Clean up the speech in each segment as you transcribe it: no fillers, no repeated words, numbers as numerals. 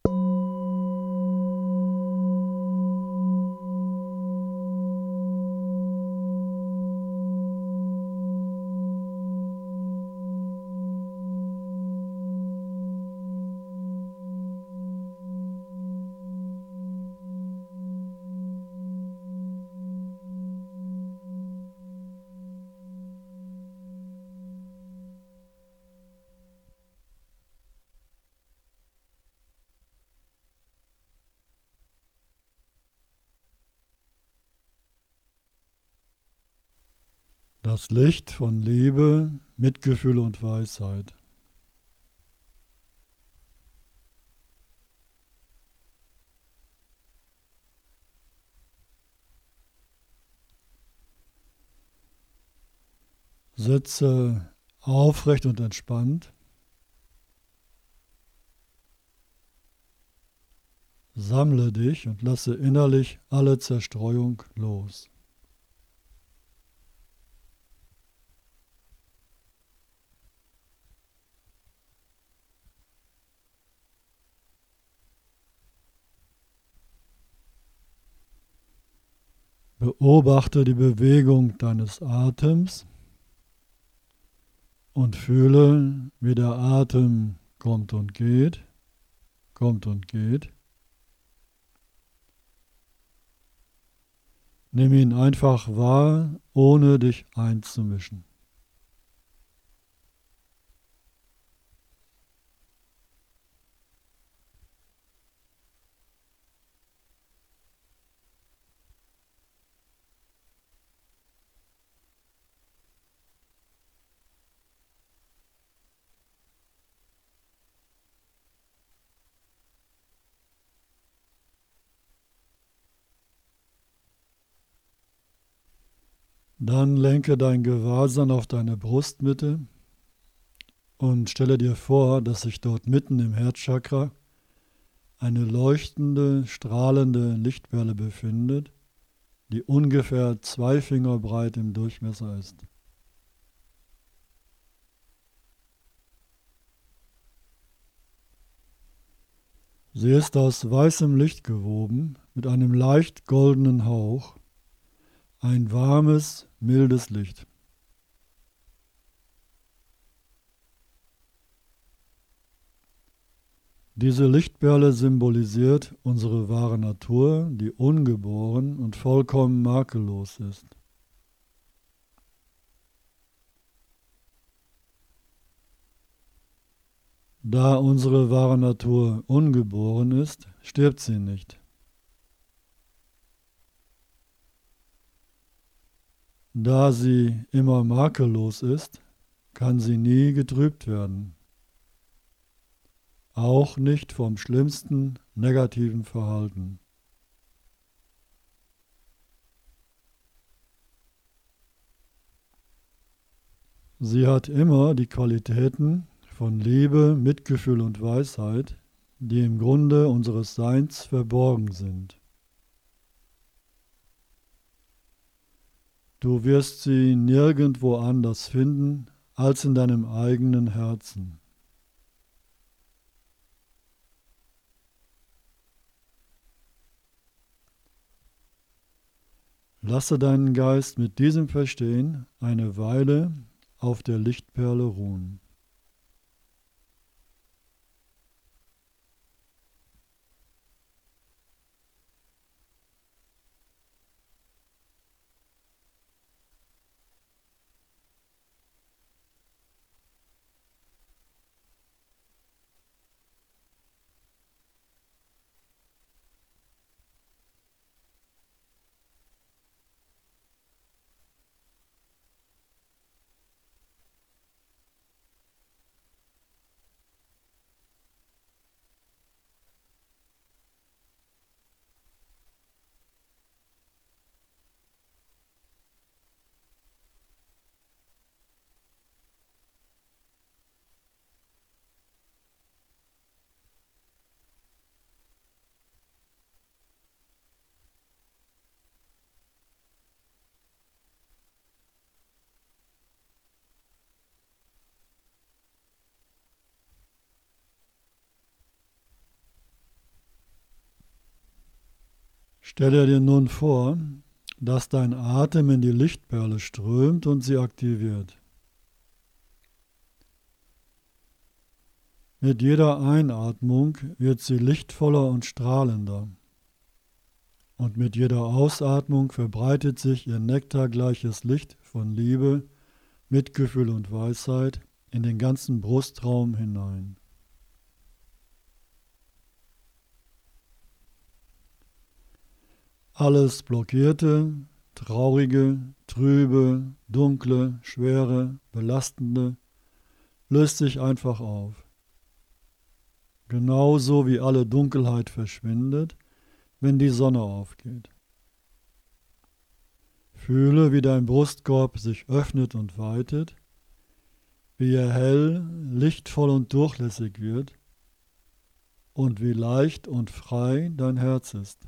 Das Licht von Liebe, Mitgefühl und Weisheit. Sitze aufrecht und entspannt. Sammle dich und lasse innerlich alle Zerstreuung los. Beobachte die Bewegung deines Atems und fühle, wie der Atem kommt und geht, kommt und geht. Nimm ihn einfach wahr, ohne dich einzumischen. Dann lenke dein Gewahrsein auf deine Brustmitte und stelle dir vor, dass sich dort mitten im Herzchakra eine leuchtende, strahlende Lichtperle befindet, die ungefähr 2 Finger breit im Durchmesser ist. Sie ist aus weißem Licht gewoben, mit einem leicht goldenen Hauch, ein warmes, mildes Licht. Diese Lichtperle symbolisiert unsere wahre Natur, die ungeboren und vollkommen makellos ist. Da unsere wahre Natur ungeboren ist, stirbt sie nicht. Da sie immer makellos ist, kann sie nie getrübt werden. Auch nicht vom schlimmsten negativen Verhalten. Sie hat immer die Qualitäten von Liebe, Mitgefühl und Weisheit, die im Grunde unseres Seins verborgen sind. Du wirst sie nirgendwo anders finden als in deinem eigenen Herzen. Lasse deinen Geist mit diesem Verstehen eine Weile auf der Lichtperle ruhen. Stelle dir nun vor, dass dein Atem in die Lichtperle strömt und sie aktiviert. Mit jeder Einatmung wird sie lichtvoller und strahlender. Und mit jeder Ausatmung verbreitet sich ihr nektargleiches Licht von Liebe, Mitgefühl und Weisheit in den ganzen Brustraum hinein. Alles Blockierte, Traurige, Trübe, Dunkle, Schwere, Belastende löst sich einfach auf. Genauso wie alle Dunkelheit verschwindet, wenn die Sonne aufgeht. Fühle, wie dein Brustkorb sich öffnet und weitet, wie er hell, lichtvoll und durchlässig wird und wie leicht und frei dein Herz ist.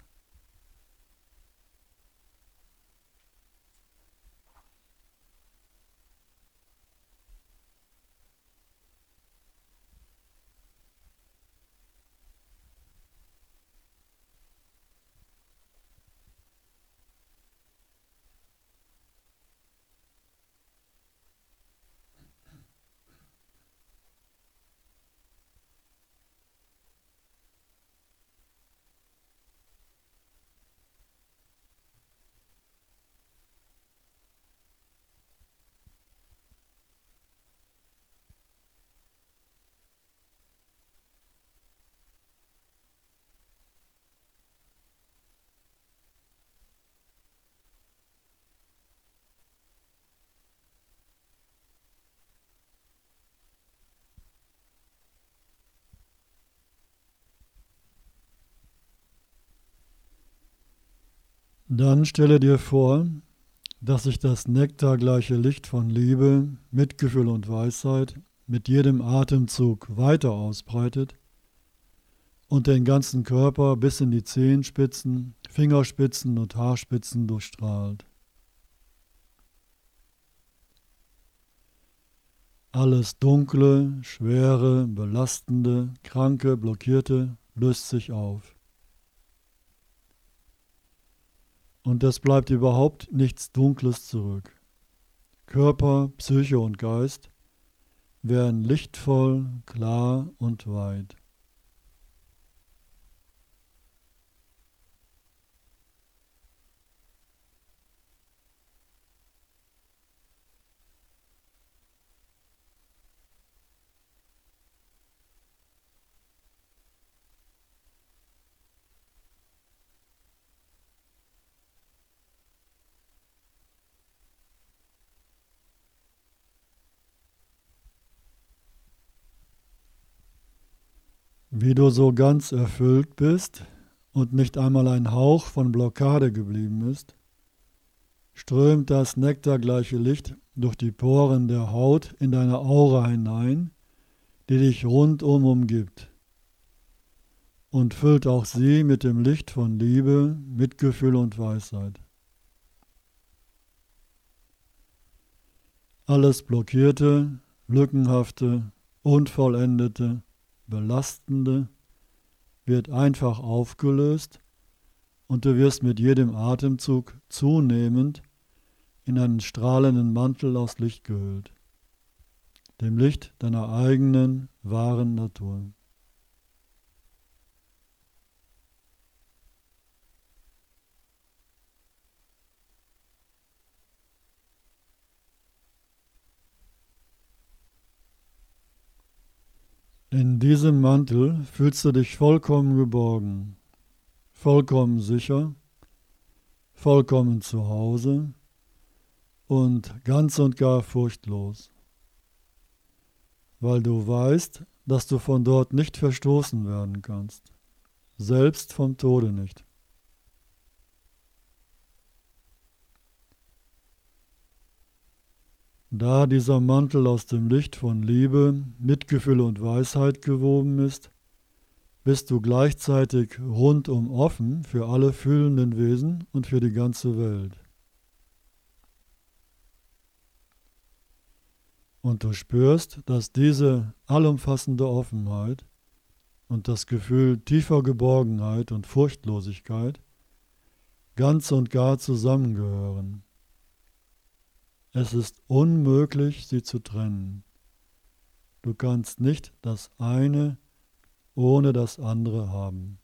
Dann stelle dir vor, dass sich das nektargleiche Licht von Liebe, Mitgefühl und Weisheit mit jedem Atemzug weiter ausbreitet und den ganzen Körper bis in die Zehenspitzen, Fingerspitzen und Haarspitzen durchstrahlt. Alles Dunkle, Schwere, Belastende, Kranke, Blockierte löst sich auf. Und es bleibt überhaupt nichts Dunkles zurück. Körper, Psyche und Geist werden lichtvoll, klar und weit. Wie du so ganz erfüllt bist und nicht einmal ein Hauch von Blockade geblieben ist, strömt das nektargleiche Licht durch die Poren der Haut in deine Aura hinein, die dich rundum umgibt, und füllt auch sie mit dem Licht von Liebe, Mitgefühl und Weisheit. Alles Blockierte, Lückenhafte, Unvollendete, Belastende wird einfach aufgelöst und du wirst mit jedem Atemzug zunehmend in einen strahlenden Mantel aus Licht gehüllt, dem Licht deiner eigenen, wahren Natur. In diesem Mantel fühlst du dich vollkommen geborgen, vollkommen sicher, vollkommen zu Hause und ganz und gar furchtlos, weil du weißt, dass du von dort nicht verstoßen werden kannst, selbst vom Tode nicht. Da dieser Mantel aus dem Licht von Liebe, Mitgefühl und Weisheit gewoben ist, bist du gleichzeitig rundum offen für alle fühlenden Wesen und für die ganze Welt. Und du spürst, dass diese allumfassende Offenheit und das Gefühl tiefer Geborgenheit und Furchtlosigkeit ganz und gar zusammengehören. Es ist unmöglich, sie zu trennen. Du kannst nicht das eine ohne das andere haben.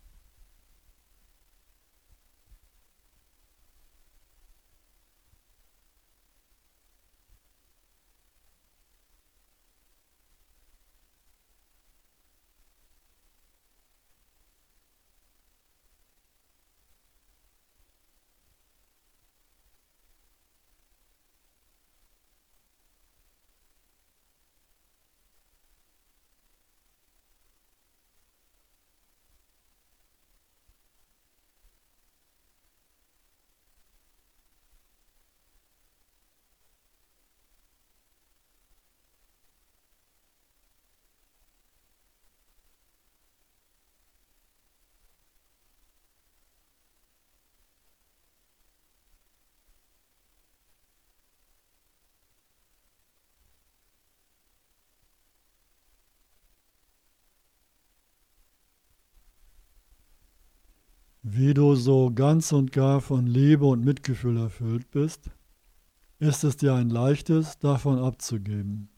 Wie du so ganz und gar von Liebe und Mitgefühl erfüllt bist, ist es dir ein leichtes, davon abzugeben.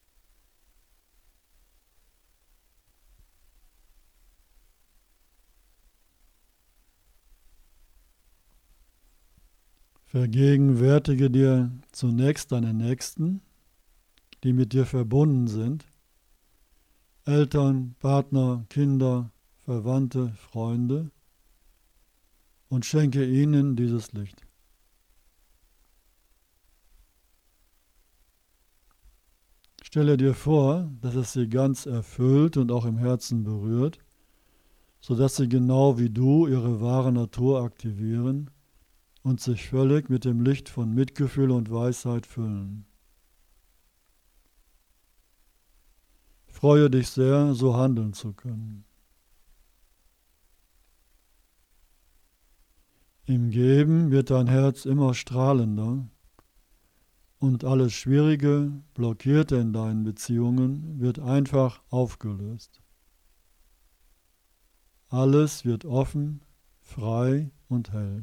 Vergegenwärtige dir zunächst deine Nächsten, die mit dir verbunden sind, Eltern, Partner, Kinder, Verwandte, Freunde, und schenke ihnen dieses Licht. Stelle dir vor, dass es sie ganz erfüllt und auch im Herzen berührt, sodass sie genau wie du ihre wahre Natur aktivieren und sich völlig mit dem Licht von Mitgefühl und Weisheit füllen. Freue dich sehr, so handeln zu können. Im Geben wird dein Herz immer strahlender und alles Schwierige, Blockierte in deinen Beziehungen wird einfach aufgelöst. Alles wird offen, frei und hell.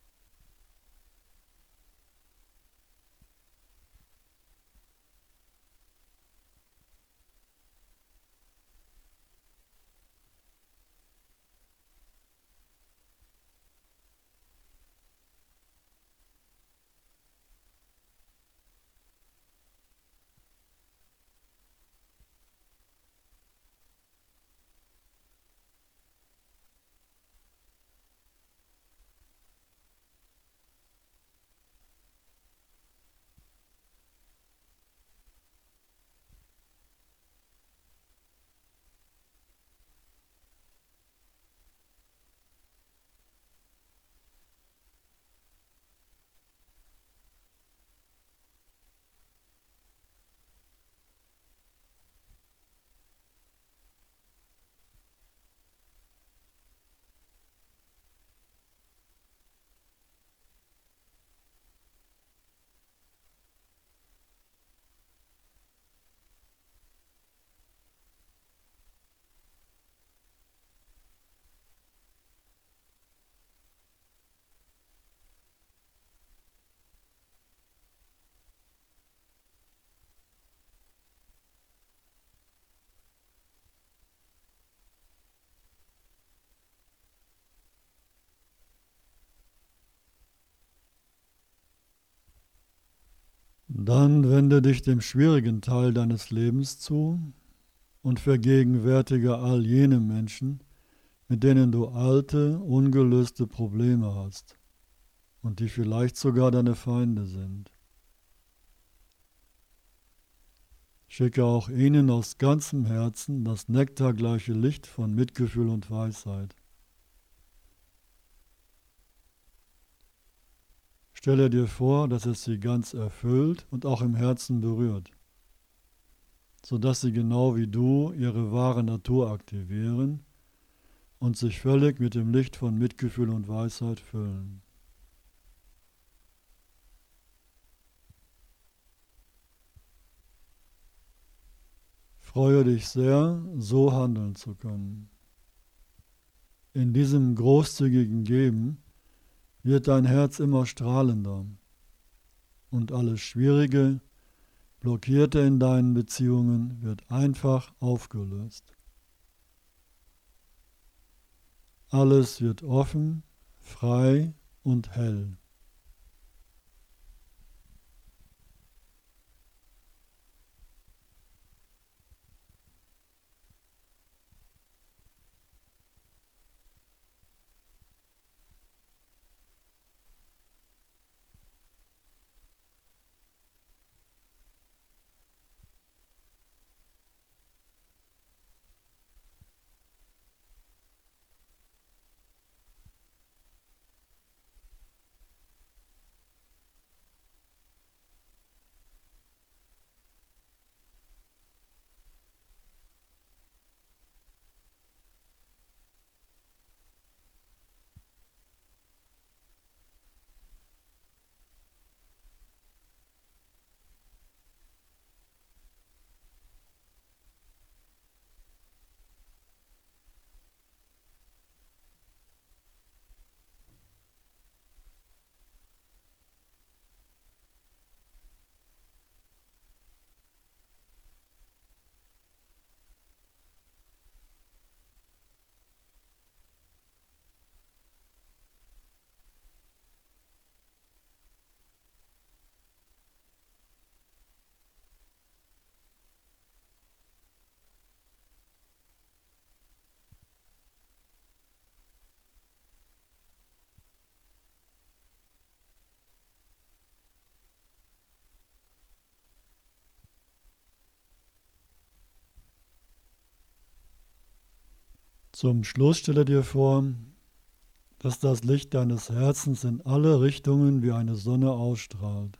Dann wende dich dem schwierigen Teil deines Lebens zu und vergegenwärtige all jene Menschen, mit denen du alte, ungelöste Probleme hast und die vielleicht sogar deine Feinde sind. Schicke auch ihnen aus ganzem Herzen das nektargleiche Licht von Mitgefühl und Weisheit. Stelle dir vor, dass es sie ganz erfüllt und auch im Herzen berührt, sodass sie genau wie du ihre wahre Natur aktivieren und sich völlig mit dem Licht von Mitgefühl und Weisheit füllen. Freue dich sehr, so handeln zu können. In diesem großzügigen Geben wird dein Herz immer strahlender und alles Schwierige, Blockierte in deinen Beziehungen wird einfach aufgelöst. Alles wird offen, frei und hell. Zum Schluss stelle dir vor, dass das Licht deines Herzens in alle Richtungen wie eine Sonne ausstrahlt.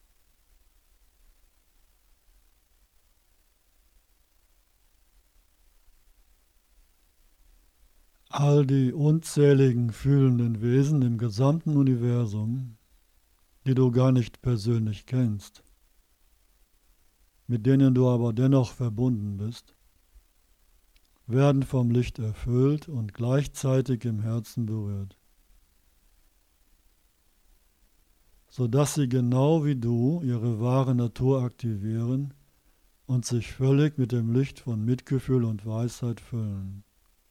All die unzähligen fühlenden Wesen im gesamten Universum, die du gar nicht persönlich kennst, mit denen du aber dennoch verbunden bist, werden vom Licht erfüllt und gleichzeitig im Herzen berührt, sodass sie genau wie du ihre wahre Natur aktivieren und sich völlig mit dem Licht von Mitgefühl und Weisheit füllen.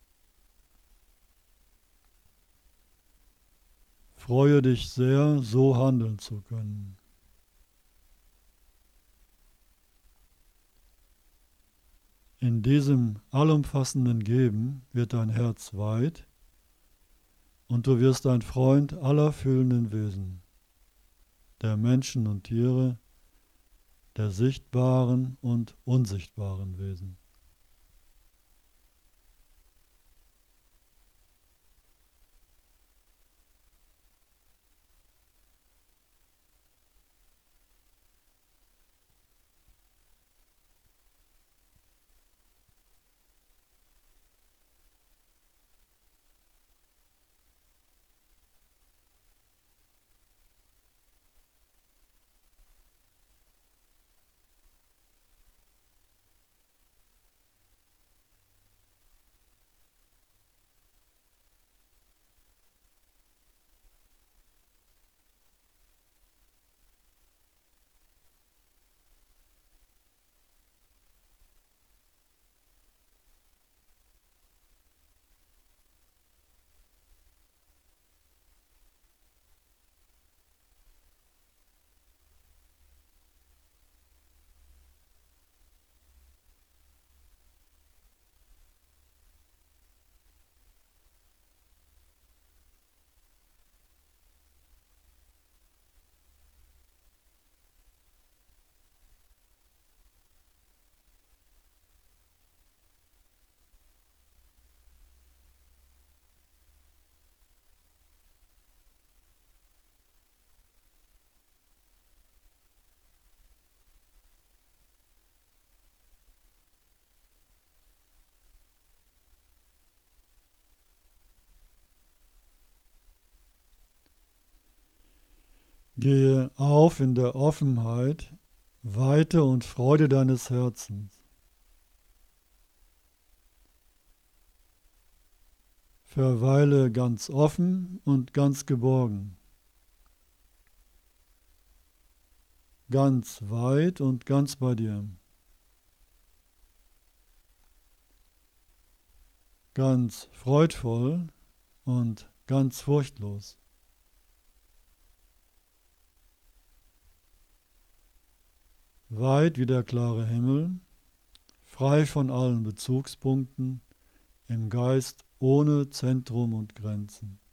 Freue dich sehr, so handeln zu können. In diesem allumfassenden Geben wird dein Herz weit und du wirst ein Freund aller fühlenden Wesen, der Menschen und Tiere, der sichtbaren und unsichtbaren Wesen. Gehe auf in der Offenheit, Weite und Freude deines Herzens. Verweile ganz offen und ganz geborgen. ganz weit und ganz bei dir. Ganz freudvoll und ganz furchtlos. Weit wie der klare Himmel, frei von allen Bezugspunkten, im Geist ohne Zentrum und Grenzen.